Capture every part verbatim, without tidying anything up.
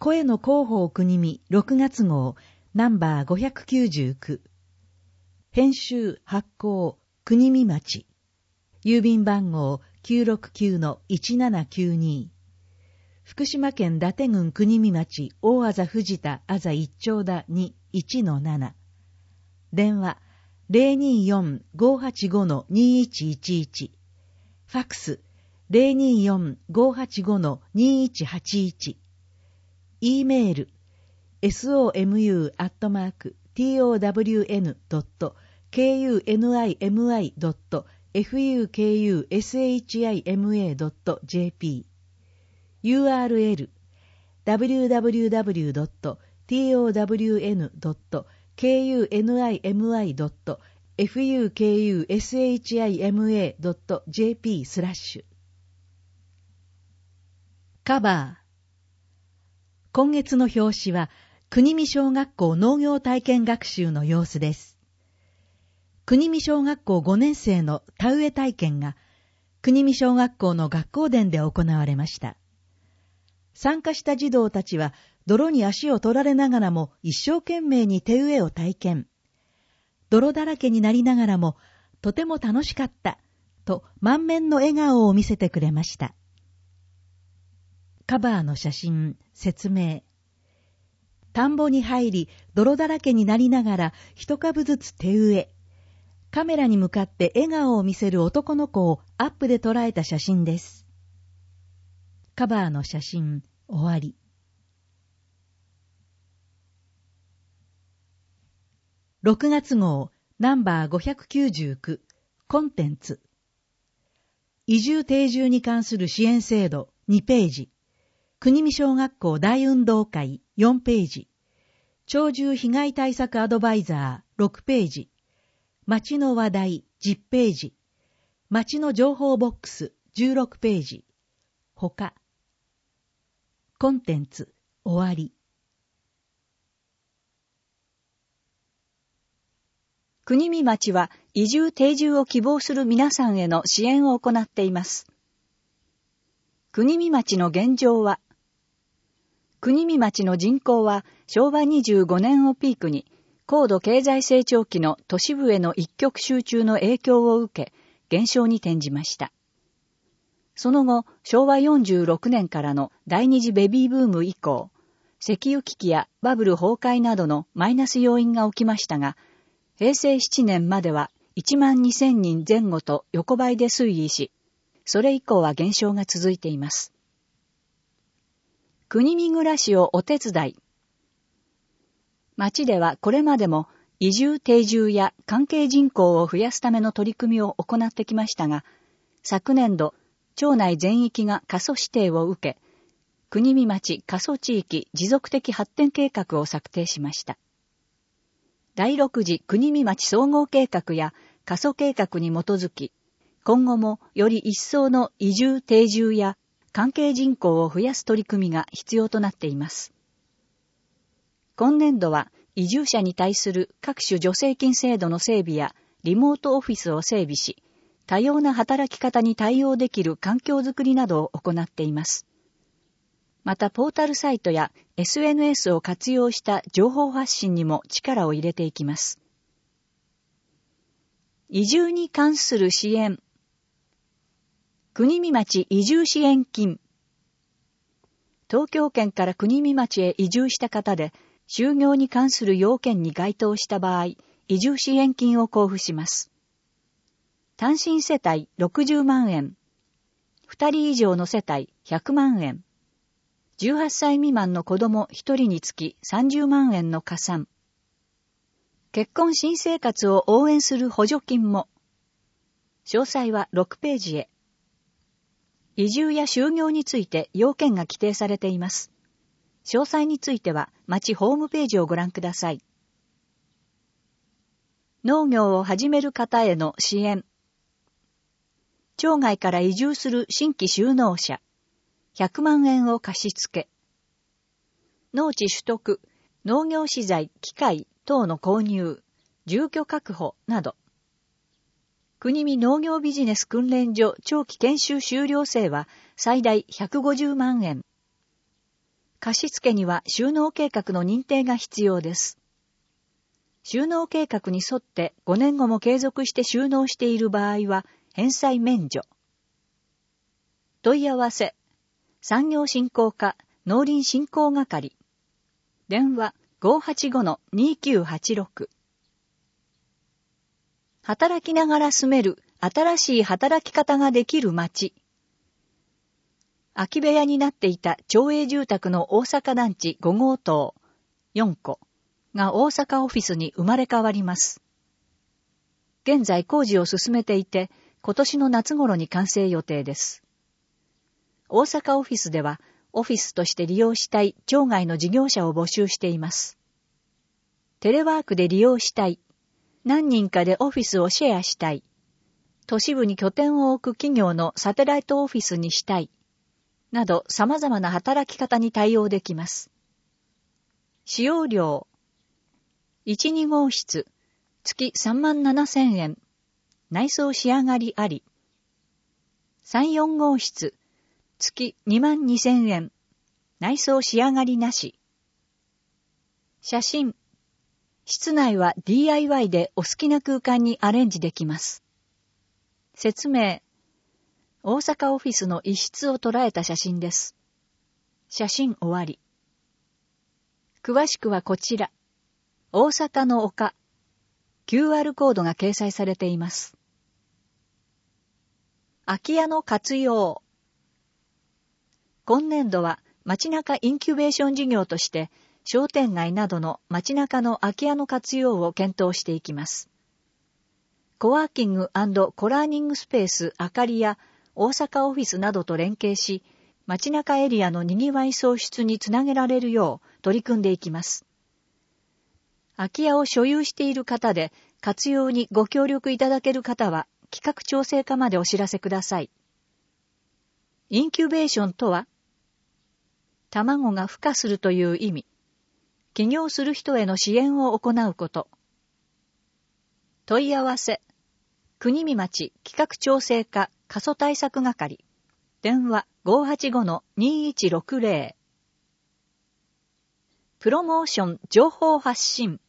声の広報国見ろくがつ号ナンバーごひゃくきゅうじゅうきゅう。編集発行国見町。郵便番号 きゅうろくきゅうのいちななきゅうに。福島県伊達郡国見町大字藤田あざ一丁田 にいちのなな。電話 ゼロにーよん ごーはちごのにーいちいちいち。ファックス ゼロにーよん ごーはちごのにーいちはちいち。E メール エスオーエムユー アットマーク ティーオーダブリューエヌ ドット ケーユーエヌアイエムアイ ドット エフユーケーユーエスエイチアイエムエー ドット ジェーピー ユーアールエル ダブリューダブリューダブリュー ドット ティーオーダブリューエヌ ドット ケーユーエヌアイエムアイ ドット エフユーケーユーエスエイチアイエムエー ドット ジェーピー スラッシュ。カバー。今月の表紙は国見小学校農業体験学習の様子です。国見小学校ごねん生の田植え体験が国見小学校の学校殿で行われました。参加した児童たちは泥に足を取られながらも一生懸命に手植えを体験。泥だらけになりながらもとても楽しかったと満面の笑顔を見せてくれました。カバーの写真、説明。田んぼに入り、泥だらけになりながら一株ずつ手植え。カメラに向かって笑顔を見せる男の子をアップで捉えた写真です。カバーの写真、終わり。ろくがつ号、ナンバーごひゃくきゅうじゅうきゅう、コンテンツ。移住定住に関する支援制度にページ。国見小学校大運動会よんページ。鳥獣被害対策アドバイザーろくページ。町の話題じゅっページ。町の情報ボックスじゅうろくページ。他。コンテンツ終わり。 国見町は移住定住を希望する皆さんへの支援を行っています。国見町の現状は、国見町の人口はしょうわにじゅうごねんをピークに高度経済成長期の都市部への一極集中の影響を受け減少に転じました。その後、しょうわよんじゅうろくねんからの第二次ベビーブーム以降、石油危機やバブル崩壊などのマイナス要因が起きましたが、へいせいななねんまではいちまんにせんにんぜん後と横ばいで推移し、それ以降は減少が続いています。国見暮らしをお手伝い。町ではこれまでも移住定住や関係人口を増やすための取り組みを行ってきましたが、昨年度、町内全域が過疎指定を受け、国見町過疎地域持続的発展計画を策定しました。だいろく次国見町総合計画や過疎計画に基づき、今後もより一層の移住定住や関係人口を増やす取り組みが必要となっています。今年度は移住者に対する各種助成金制度の整備やリモートオフィスを整備し、多様な働き方に対応できる環境づくりなどを行っています。またポータルサイトや エスエヌエス を活用した情報発信にも力を入れていきます。移住に関する支援。国見町移住支援金。東京圏から国見町へ移住した方で、就業に関する要件に該当した場合、移住支援金を交付します。単身世帯ろくじゅうまんえん、ふたり以上の世帯ひゃくまんえん、じゅうはっさい未満の子供ひとりにつきさんじゅうまんえんの加算。結婚新生活を応援する補助金も。詳細はろくページへ。移住や就業について要件が規定されています。詳細については町ホームページをご覧ください。農業を始める方への支援。町外から移住する新規就農者、ひゃくまんえんを貸し付け。農地取得、農業資材、機械等の購入、住居確保など。国見農業ビジネス訓練所長期研修修了生は最大ひゃくごじゅうまんえん。 貸付には収納計画の認定が必要です。収納計画に沿ってごねんごも継続して収納している場合は返済免除。問い合わせ、産業振興課農林振興係。電話 ごーはちごのにきゅうはちろく。働きながら住める新しい働き方ができる町。空き部屋になっていた町営住宅の大阪団地ご号棟よんこが大阪オフィスに生まれ変わります。現在工事を進めていて、今年の夏頃に完成予定です。大阪オフィスでは、オフィスとして利用したい町外の事業者を募集しています。テレワークで利用したい、何人かでオフィスをシェアしたい、都市部に拠点を置く企業のサテライトオフィスにしたい、など様々な働き方に対応できます。使用料、いち、に号室、月さんまんななせんえん、内装仕上がりあり。さん、よん号室、月にまんにせんえん、内装仕上がりなし。写真、室内は ディーアイワイ でお好きな空間にアレンジできます。説明、大阪オフィスの一室を捉えた写真です。写真終わり。詳しくはこちら。大阪の丘。キューアール コードが掲載されています。空き家の活用。今年度は街中インキュベーション事業として商店街などの街中の空き家の活用を検討していきます。コワーキング&コラーニングスペースあかりや大阪オフィスなどと連携し、街中エリアの賑わい創出につなげられるよう取り組んでいきます。空き家を所有している方で活用にご協力いただける方は企画調整課までお知らせください。インキュベーションとは、卵が孵化するという意味。起業する人への支援を行うこと。問い合わせ、国見町企画調整課過疎対策係。電話 ごーはちごのにいちろくぜろ。プロモーション情報発信。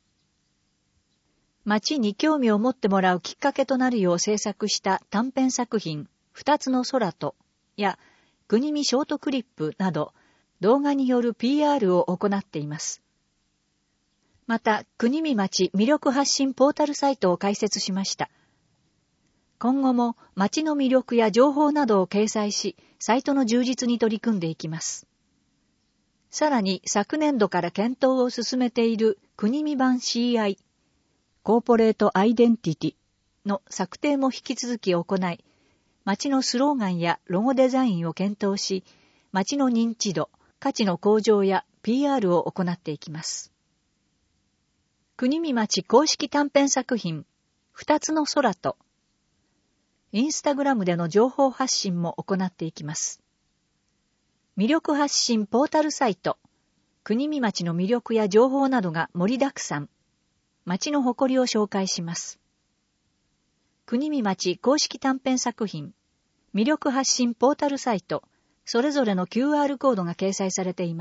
町に興味を持ってもらうきっかけとなるよう制作した短編作品、二つの空と、や、国見ショートクリップなど、動画による ピーアール を行っています。また、国見町魅力発信ポータルサイトを開設しました。今後も町の魅力や情報などを掲載し、サイトの充実に取り組んでいきます。さらに昨年度から検討を進めている国見版 シーアイ、コーポレートアイデンティティの策定も引き続き行い、町のスローガンやロゴデザインを検討し、町の認知度、価値の向上や ピーアール を行っていきます。国見町公式短編作品、二つの空と、インスタグラムでの情報発信も行っていきます。魅力発信ポータルサイト、国見町の魅力や情報などが盛りだくさん、町の誇りを紹介します。国見町公式短編作品、魅力発信ポータルサイト、それぞれの キューアール コードが掲載されています。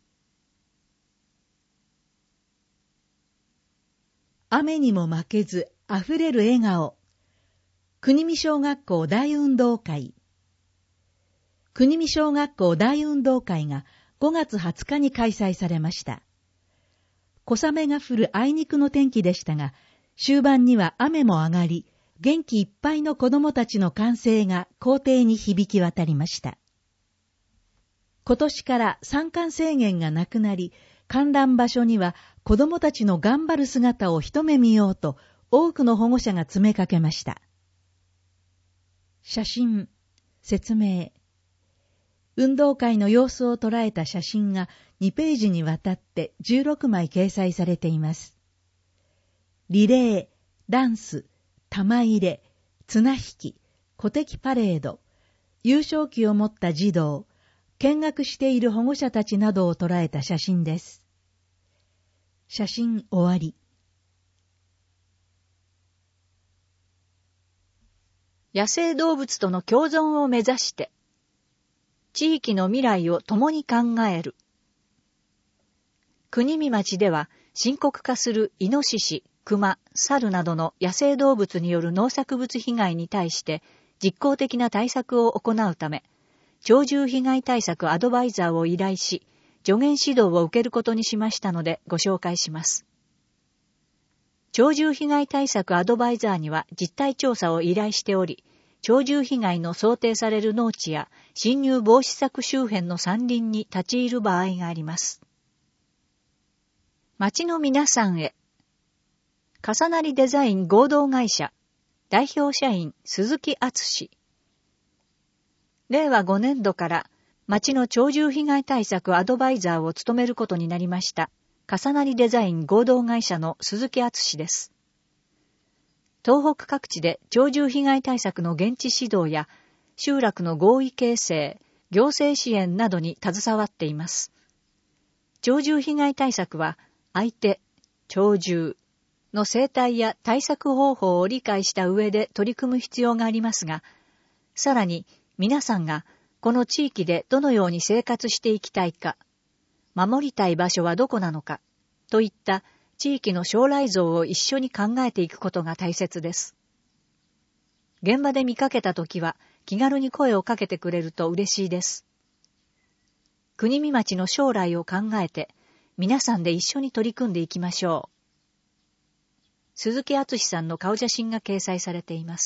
雨にも負けずあふれる笑顔。国見小学校大運動会。国見小学校大運動会がごがつはつかに開催されました。小雨が降るあいにくの天気でしたが、終盤には雨も上がり、元気いっぱいの子供たちの歓声が校庭に響き渡りました。今年から参観制限がなくなり、観覧場所には子供たちの頑張る姿を一目見ようと多くの保護者が詰めかけました。写真、説明。運動会の様子を捉えた写真がにページにわたってじゅうろくまい掲載されています。リレー、ダンス、玉入れ、綱引き、鼓笛パレード、優勝旗を持った児童、見学している保護者たちなどを捉えた写真です。写真終わり。 野生動物との共存を目指して、地域の未来を共に考える。 国見町では深刻化するイノシシ、クマ、サルなどの野生動物による農作物被害に対して実効的な対策を行うため、鳥獣被害対策アドバイザーを依頼し、助言指導を受けることにしましたのでご紹介します。鳥獣被害対策アドバイザーには実態調査を依頼しており、鳥獣被害の想定される農地や侵入防止策周辺の山林に立ち入る場合があります。町の皆さんへ。重なりデザイン合同会社代表社員鈴木敦。れいわごねんどから町の鳥獣被害対策アドバイザーを務めることになりました重なりデザイン合同会社の鈴木敦です。東北各地で鳥獣被害対策の現地指導や集落の合意形成、行政支援などに携わっています。鳥獣被害対策は相手、鳥獣の生態や対策方法を理解した上で取り組む必要がありますが、さらに皆さんがこの地域でどのように生活していきたいか、守りたい場所はどこなのか、といった地域の将来像を一緒に考えていくことが大切です。現場で見かけたときは気軽に声をかけてくれると嬉しいです。国見町の将来を考えて、皆さんで一緒に取り組んでいきましょう。鈴木敦さんの顔写真が掲載されています。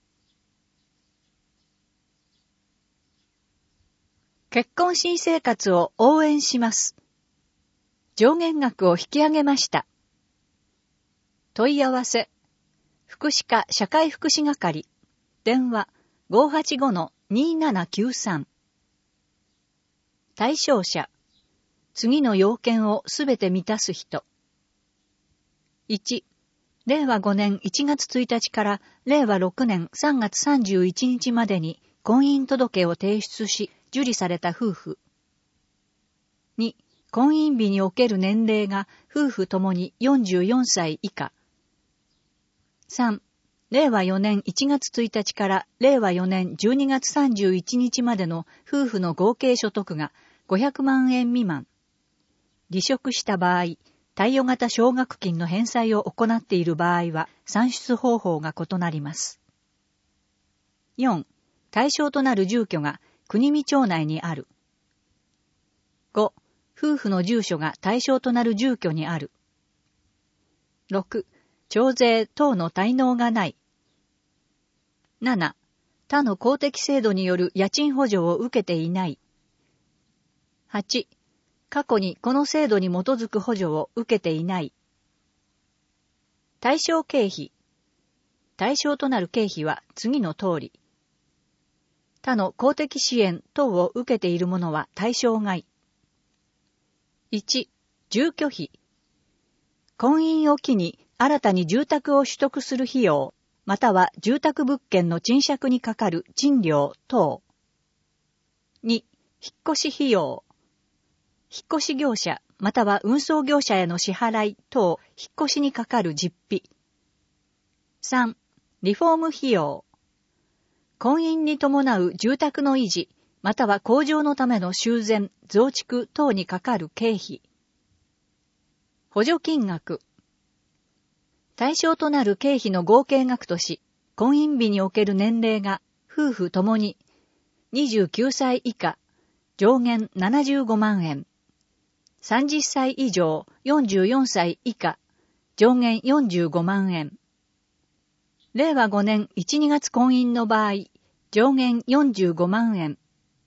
結婚新生活を応援します。上限額を引き上げました。問い合わせ。福祉課社会福祉係。電話 ごーはちごのにーななきゅうさん。対象者。次の要件をすべて満たす人。いち、れいわごねんいちがつついたちかられいわろくねんさんがつさんじゅういちにちまでに婚姻届を提出し、受理された夫婦。に、婚姻日における年齢が夫婦ともによんじゅうよんさい以下。さん、れいわよねんいちがつついたちかられいわよねんじゅうにがつさんじゅういちにちまでの夫婦の合計所得がごひゃくまんえん未満。離職した場合、貸与型奨学金の返済を行っている場合は算出方法が異なります。よん、対象となる住居が国見町内にある。ご、夫婦の住所が対象となる住居にある。ろく、徴税等の滞納がない。なな、他の公的制度による家賃補助を受けていない。はち、過去にこの制度に基づく補助を受けていない。対象経費。対象となる経費は次の通り。他の公的支援等を受けているものは対象外。いち、住居費。婚姻を機に新たに住宅を取得する費用、または住宅物件の賃借にかかる賃料等。に、引っ越し費用。引っ越し業者、または運送業者への支払い等、引っ越しにかかる実費。さん、リフォーム費用。婚姻に伴う住宅の維持、または向上のための修繕、増築等にかかる経費。補助金額。対象となる経費の合計額とし、婚姻日における年齢が夫婦ともににじゅうきゅうさい以下、上限ななじゅうごまんえん。さんじゅっさい以上よんじゅうよんさい以下、上限よんじゅうごまんえん。れいわごねんいち、にがつ婚姻の場合、上限よんじゅうごまんえん。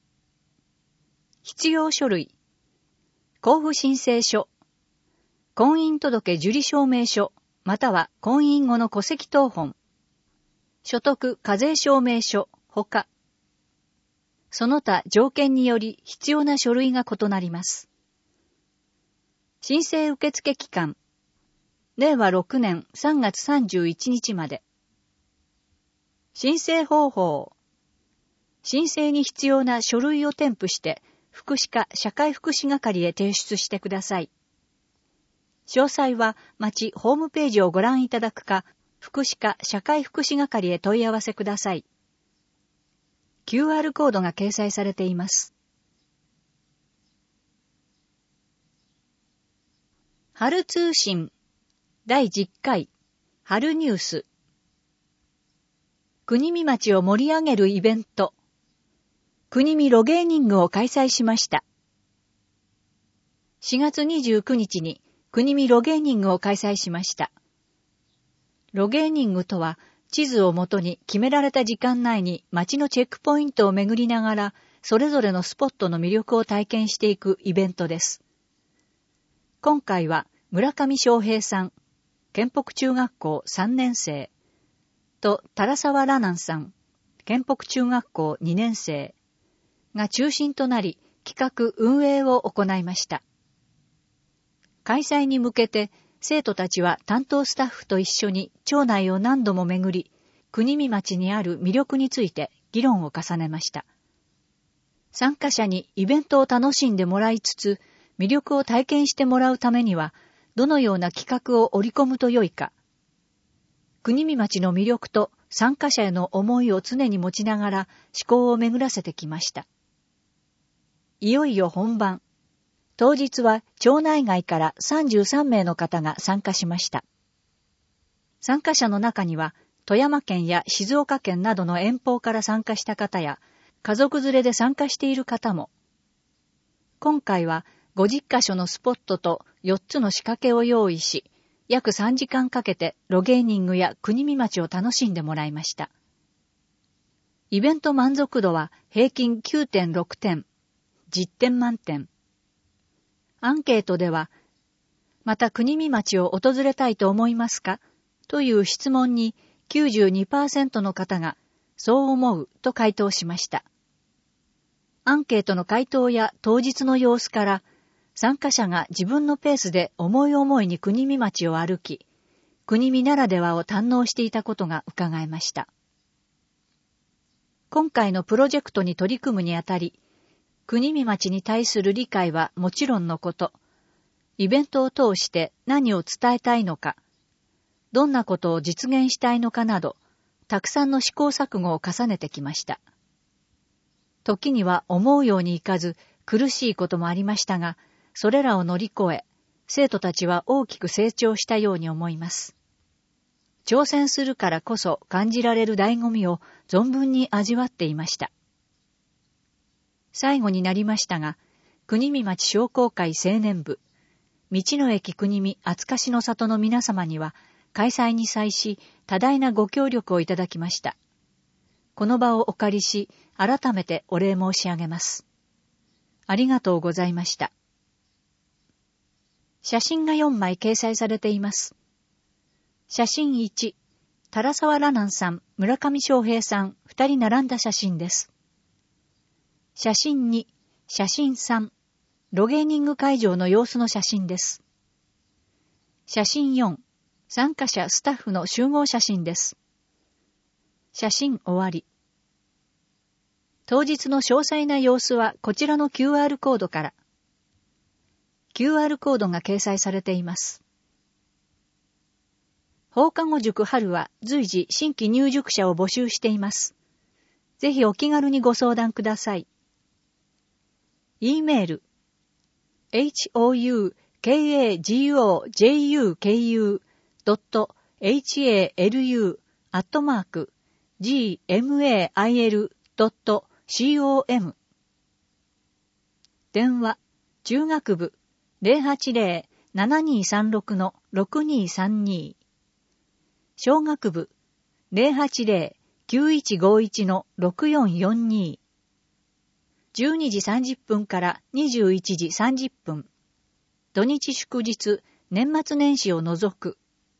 必要書類。交付申請書。婚姻届受理証明書、または婚姻後の戸籍謄本。所得課税証明書、ほか。その他条件により必要な書類が異なります。申請受付期間。れいわろくねんさんがつさんじゅういちにちまで。申請方法。申請に必要な書類を添付して、福祉課社会福祉係へ提出してください。詳細は町ホームページをご覧いただくか、福祉課社会福祉係へ問い合わせください。キューアール コードが掲載されています。 春通信だいじゅっかい春ニュース。国見町を盛り上げるイベント、国見ロゲーニングを開催しました。しがつにじゅうくにちに国見ロゲーニングを開催しました。ロゲーニングとは、地図をもとに決められた時間内に町のチェックポイントを巡りながら、それぞれのスポットの魅力を体験していくイベントです。今回は村上翔平さん、県北中学校さんねんせいと垂沢羅南さん、県北中学校にねんせいが中心となり企画運営を行いました。開催に向けて生徒たちは担当スタッフと一緒に町内を何度も巡り、国見町にある魅力について議論を重ねました。参加者にイベントを楽しんでもらいつつ、魅力を体験してもらうためには、どのような企画を織り込むとよいか。国見町の魅力と参加者への思いを常に持ちながら思考を巡らせてきました。いよいよ本番。当日は町内外からさんじゅうさんめいの方が参加しました。参加者の中には、富山県や静岡県などの遠方から参加した方や、家族連れで参加している方も。今回はごじゅっかしょのスポットとよっつの仕掛けを用意し、約さんじかんかけてロゲーニングや国見町を楽しんでもらいました。イベント満足度は平均 きゅうてんろくてん、じゅってん満点。アンケートでは、また国見町を訪れたいと思いますかという質問に きゅうじゅうにパーセント の方がそう思うと回答しました。アンケートの回答や当日の様子から、参加者が自分のペースで思い思いに国見町を歩き、国見ならではを堪能していたことが伺えました。今回のプロジェクトに取り組むにあたり、国見町に対する理解はもちろんのこと、イベントを通して何を伝えたいのか、どんなことを実現したいのかなど、たくさんの試行錯誤を重ねてきました。時には思うようにいかず苦しいこともありましたが、それらを乗り越え、生徒たちは大きく成長したように思います。挑戦するからこそ感じられる醍醐味を存分に味わっていました。最後になりましたが、国見町商工会青年部、道の駅国見厚かしの里の皆様には、開催に際し多大なご協力をいただきました。この場をお借りし、改めてお礼申し上げます。ありがとうございました。写真がよんまい掲載されています。写真いち、垂沢羅南さん、村上翔平さん、二人並んだ写真です。写真に、写真さん、ロゲーニング会場の様子の写真です。写真よん、参加者スタッフの集合写真です。写真終わり。当日の詳細な様子はこちらの キューアール コードから。キューアール コードが掲載されています。放課後塾春は随時新規入塾者を募集しています。ぜひお気軽にご相談ください。e メール エイチオーユーケーエージーオージェーユーケーユードットエイチエーエルユー アットマーク ジーエムエーアイエル ドット コム 電話中学部 ゼロはちゼロ ななにさんろく ろくにさんに 小学部 ゼロはちゼロ きゅういちごいち ろくよんよんに じゅうにじさんじゅっぷんからにじゅういちじさんじゅっぷん土日祝日年末年始を除く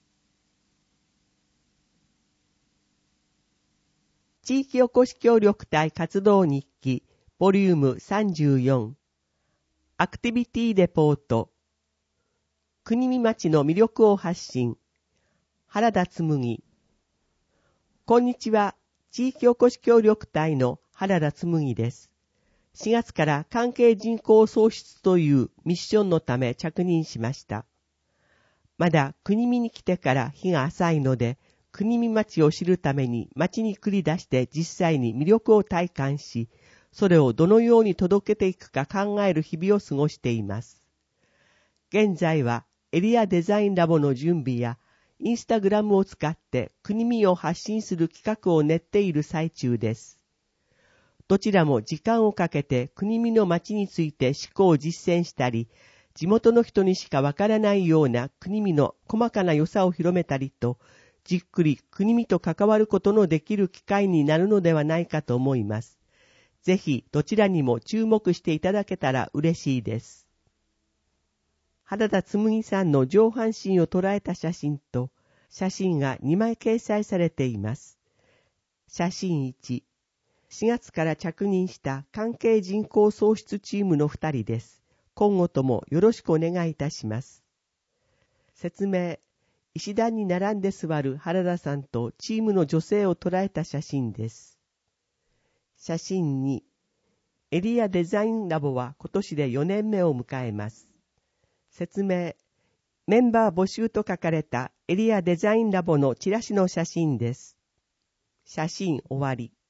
地域おこし協力隊活動日記ボリュームさんじゅうよんアクティビティレポート国見町の魅力を発信原田紬こんにちは。地域おこし協力隊の原田紬です。しがつから関係人口創出というミッションのため着任しました。まだ国見に来てから日が浅いので、国見町を知るために町に繰り出して実際に魅力を体感し、それをどのように届けていくか考える日々を過ごしています。現在はエリアデザインラボの準備や、インスタグラムを使って国見を発信する企画を練っている最中です。どちらも時間をかけて国見の町について思考を実践したり、地元の人にしかわからないような国見の細かな良さを広めたりと、じっくり国見と関わることのできる機会になるのではないかと思います。ぜひどちらにも注目していただけたら嬉しいです。原田つむぎさんの上半身を捉えた写真と写真がにまい掲載されています。写真いち、しがつから着任した関係人口創出チームのふたりです。今後ともよろしくお願いいたします。説明、石段に並んで座る原田さんとチームの女性を捉えた写真です。写真に、エリアデザインラボは今年でよねんめを迎えます。説明、メンバー募集と書かれたエリアデザインラボのチラシの写真です。写真終わり。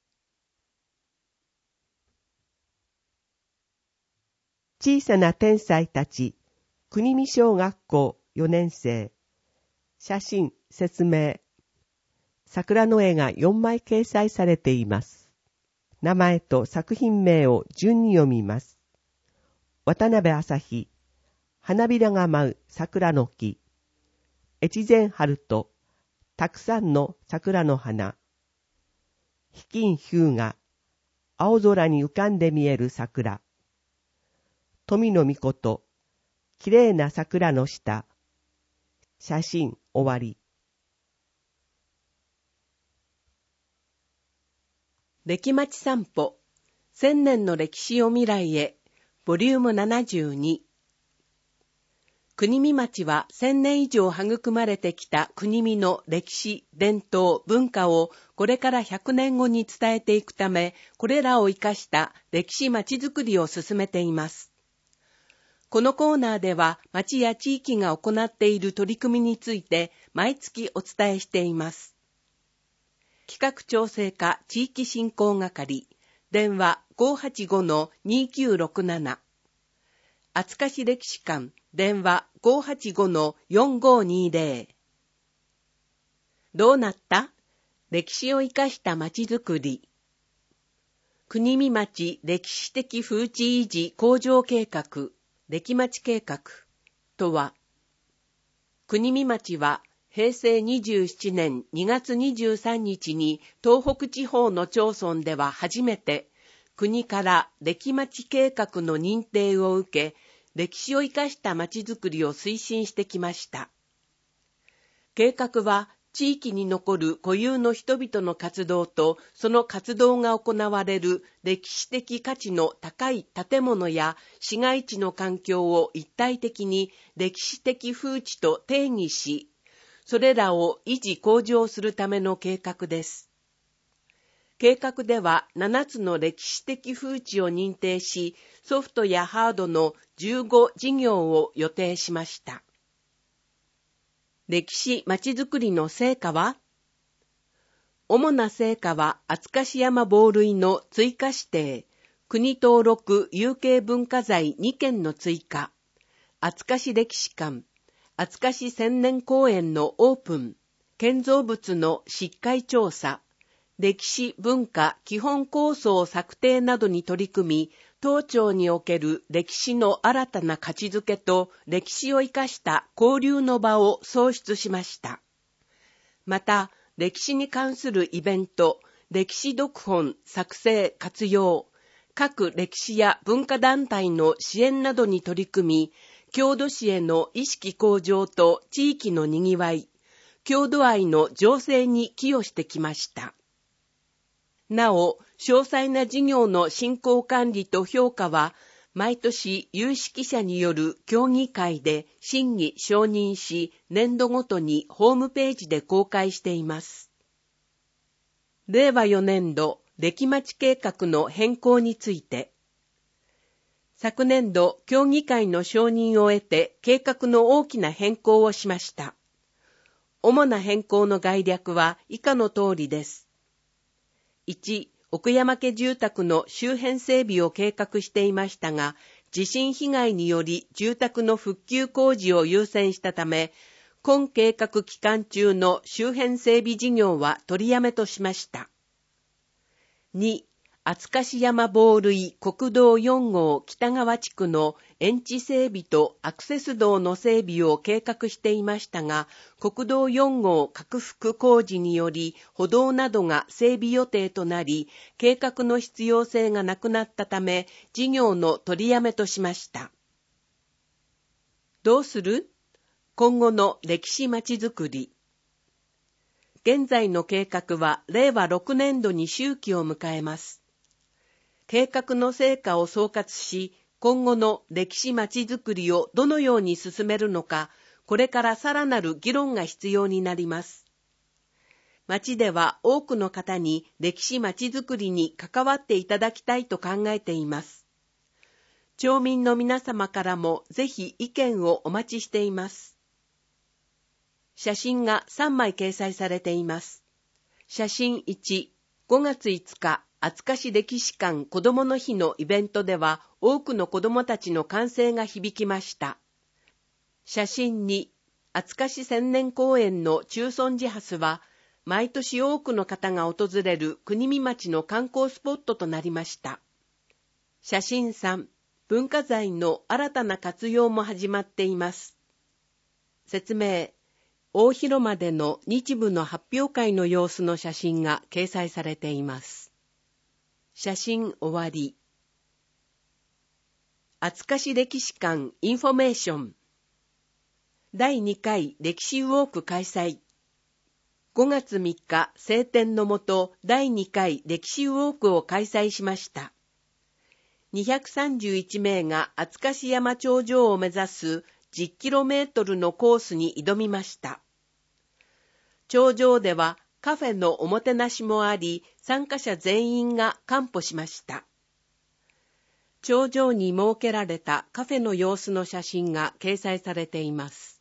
小さな天才たち、国見小学校よねん生。写真、説明。桜の絵がよんまい掲載されています。名前と作品名を順に読みます。渡辺朝日、花びらが舞う桜の木。越前春と、たくさんの桜の花。ひきんひゅうが、青空に浮かんで見える桜。富の御事、きれいな桜の下。写真終わり。 歴町散歩、千年の歴史を未来へ、ボリュームななじゅうに。国見町は千年以上育まれてきた国見の歴史、伝統、文化をこれからひゃくねんごに伝えていくため、これらを生かした歴史町づくりを進めています。このコーナーでは町や地域が行っている取り組みについて毎月お伝えしています。企画調整課地域振興係、電話 ごーはちごのにきゅうろくなな。厚賀市歴史館、電話 ごーはちごのよんごーにーぜろ。どうなった?歴史を生かした町づくり。国見町歴史的風致維持向上計画、歴町計画とは、国見町はへいせいにじゅうななねんにがつにじゅうさんにちに東北地方の町村では初めて国から歴町計画の認定を受け、歴史を生かした町づくりを推進してきました。計画は地域に残る固有の人々の活動とその活動が行われる歴史的価値の高い建物や市街地の環境を一体的に歴史的風致と定義し、それらを維持向上するための計画です。計画ではななつの歴史的風致を認定し、ソフトやハードのじゅうご事業を予定しました。歴史まちづくりの成果は?主な成果は厚賀山防塁の追加指定、国登録有形文化財にけんの追加、厚賀市歴史館、厚賀市千年公園のオープン、建造物のしっかい調査、歴史文化基本構想策定などに取り組み、当庁における歴史の新たな価値づけと歴史を生かした交流の場を創出しました。また、歴史に関するイベント、歴史読本作成活用、各歴史や文化団体の支援などに取り組み、郷土史への意識向上と地域のにぎわい、郷土愛の醸成に寄与してきました。なお、詳細な事業の進行管理と評価は、毎年有識者による協議会で審議承認し、年度ごとにホームページで公開しています。れいわよねんど、歴町計画の変更について、昨年度、協議会の承認を得て、計画の大きな変更をしました。主な変更の概略は以下の通りです。いち、奥山家住宅の周辺整備を計画していましたが、 地震被害により住宅の復旧工事を優先したため、今計画期間中の周辺整備事業は取りやめとしました。に、厚樫山防塁国道よん号北川地区の園地整備とアクセス道の整備を計画していましたが、国道よん号拡幅工事により歩道などが整備予定となり、計画の必要性がなくなったため、事業の取りやめとしました。どうする？今後の歴史まちづくり。現在の計画はれいわろくねんどに周期を迎えます。計画の成果を総括し、今後の歴史まちづくりをどのように進めるのか、これからさらなる議論が必要になります。町では多くの方に歴史まちづくりに関わっていただきたいと考えています。町民の皆様からもぜひ意見をお待ちしています。写真がさんまい掲載されています。写真いち、ごがついつか、厚樫歴史館子どもの日のイベントでは多くの子どもたちの歓声が響きました。写真に、厚樫千年公園の中尊寺ハスは毎年多くの方が訪れる国見町の観光スポットとなりました。写真さん、文化財の新たな活用も始まっています。説明、大広間での日舞の発表会の様子の写真が掲載されています。写真終わり。厚樫歴史館インフォメーション。だいにかい歴史ウォーク開催。ごがつみっか晴天のもとだいにかい歴史ウォークを開催しました。にひゃくさんじゅういちめいが厚樫山頂上を目指すじゅっキロメートルのコースに挑みました。頂上ではカフェのおもてなしもあり、参加者全員が完歩しました。頂上に設けられたカフェの様子の写真が掲載されています。